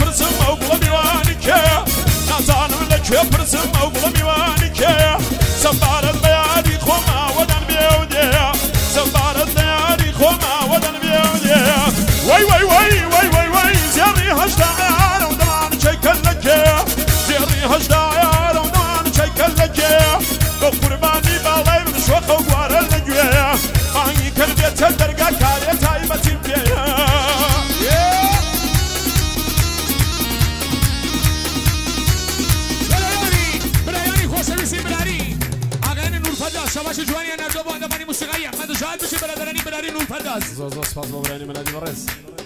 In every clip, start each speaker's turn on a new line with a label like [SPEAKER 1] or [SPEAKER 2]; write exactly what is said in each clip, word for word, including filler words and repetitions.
[SPEAKER 1] پرسم ئەو گوڵە میوانی کێیە نازانم لەکوێ پرسم ئەو گوڵە میوانی کێیە سەمبارەت بە یاری خۆما وەدەن بێو دێیە سەمبارەت بە یاری خۆما وەدەن بێو دێیە وەی وەی وەی وەی وەی وەی زێڕی هەشتا یارە و دەمان چەیکە لەکێیە زێڕی هەشتا یارە و دەمان چەیکە لەکێیە بە قوربانی باڵای من شۆخە و گوارە لەگوێیە مانگی کردێتە دەرگا کارێ تایبەتیم پێیە
[SPEAKER 2] شباش جوانی نردو با اندامانی موسیقی احمد شاهد بشه برادرانی برادری نور پرداز
[SPEAKER 1] زۆر زۆر سپاس بۆ برانی مەلادی بەڕێز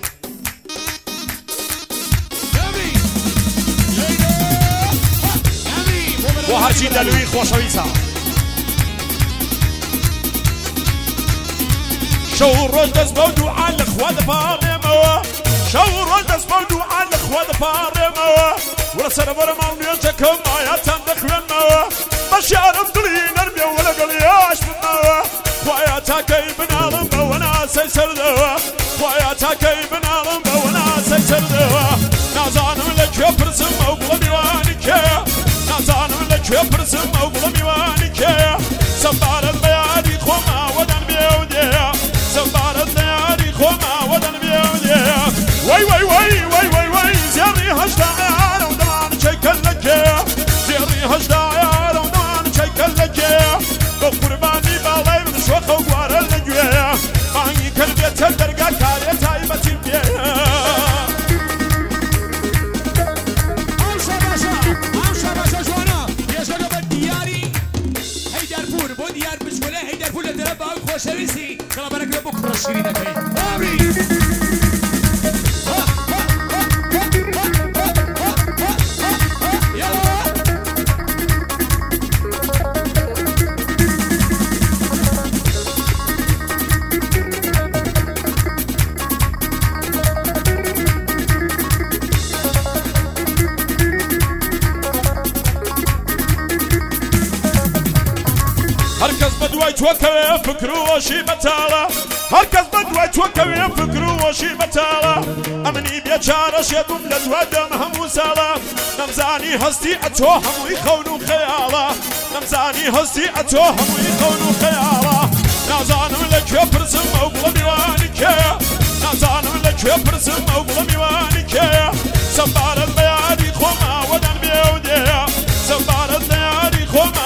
[SPEAKER 1] بۆ هەرچی دەلووی خۆشەویستە شەو ڕۆژ دەست بەو دوعا لەخوا دەپاڕێمەوە شەو ڕۆژ دەست بەو دوعا لەخوا دەپاڕێمەوە وەرە سەرەبەرە ماڵ نوێژەکەم ئاياتان دەخوێنمەوە بەشیارم دڵی نەرمێ وە لەگەڵ یاش بمەوە خوایە تاکەی بناڵم بەوە ناسەی سەردەوە خوایە تاکەی بناڵم بەوە ناسەی سەردەوە نازانم لەکوێ پرسم ئەو گوڵە میوانی کێیە نازانم لەکوێ پرسم ئەو گوڵە میوانی کێیە سەمبارەت بە یاری خۆما وەدەن بێو دێیە سەمبارەت بە یاری خۆما وەدەن بێو دێیە وەی وەی وەی وەی وەی وەی زێڕی هەشتا یارە و دەمان چەیکە لەکێیە زێڕی هەشتا یارە و دەمان چەیکە لەکێیە بە قوربانی باڵای من شۆخە و گوارە لەگوێیە مانگی کردێتە دەرگا کارێ تایبەتیم پێیە
[SPEAKER 2] ئەو شەباشە ئەو شەباشە جوانە پێشەکە بە دیاری هەیدەرپور بۆ دیار بچکۆلە هەیدەرپور لە دەرە باوک خۆشەویستی کەڵەبەرەکرێ بۆ کوڕە شیرینەکەی ئابری
[SPEAKER 1] هەرکەس بە دوای تۆکەوێ فکر و وەشی بەتاڵە هەرکەس بە دوای تۆکەوێ فکر و وەشی بەتاڵە ئەمنی بێچارە شێبووم لە دوا دەم هەموو ساڵە نەمزانی هەستی ئەتۆ هەمووی خەون و خەیاڵە نەمزانی هەستی ئەتۆ هەمووی خەون و خەیاڵە نازانم لەکوێ پرسم ئەو گوڵە میوانی کێیە نازانم لەکوێ پرسم ئەو گوڵە میوانی کێیە سەمبارەت بە یاری خۆما وەدەن بێو دێیە سەمبارەت بە یاری خۆما